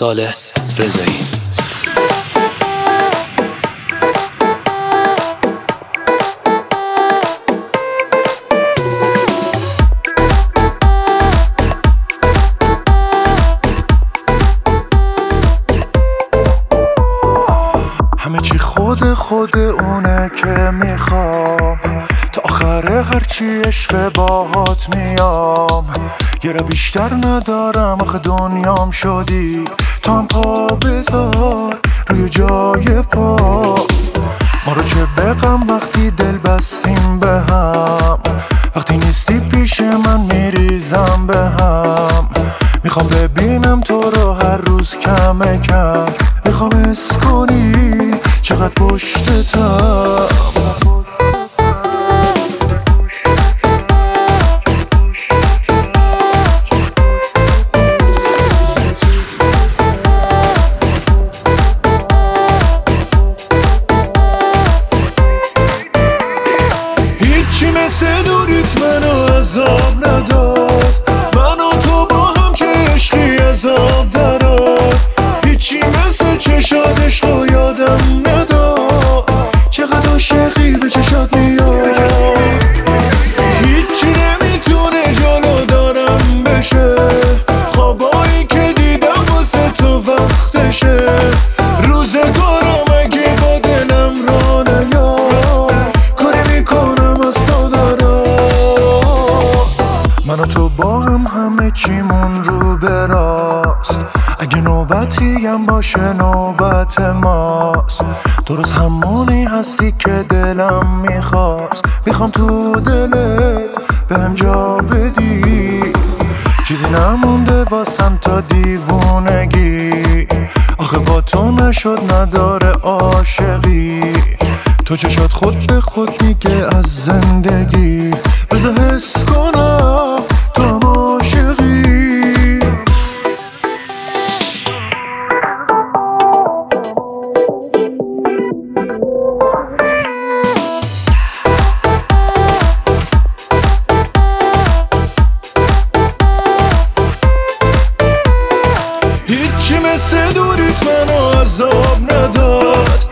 صالح رضایی. همه چی خود اونه که میخوام، تا آخر هرچی عشق باهات میام. یه را بیشتر ندارم آخه دنیام شدی، تا هم پا بذار روی جای پا. ما رو چه بقم وقتی دل بستیم به هم، وقتی نیستی پیش من میریزم به هم. میخوام ببینم تو رو هر روز کم کم، میخوام حس کنی چقدر پشتتم. هیچی مثل دوریت منو عذاب نداد، من و تو با هم که عشقی عذاب دارد. هیچی مثل چشات عشقو یادم نداد، چقدر عاشقی به چشات میاد. هیچی نمیتونه جلو دارم بشه، خوابایی که دیدم واسه تو وقتشه. روزگارم اگه با دلم را نیاد، کاری میکنم از پا دارم. من و تو با هم همه چیمون رو براست، اگه نوبتی هم باشه نوبت ماست. درست همونی هستی که دلم میخواست، میخوام تو دلت بهم جا بدی. چیزی نمونده واسم تا دیوونگی، آخه با تو نشد نداره عاشقی. تو چشات خود به خود میگه از زندگی، بذار حس کنم تو هم عاشقی. هیچی مثل دوریت منو عذاب نداد،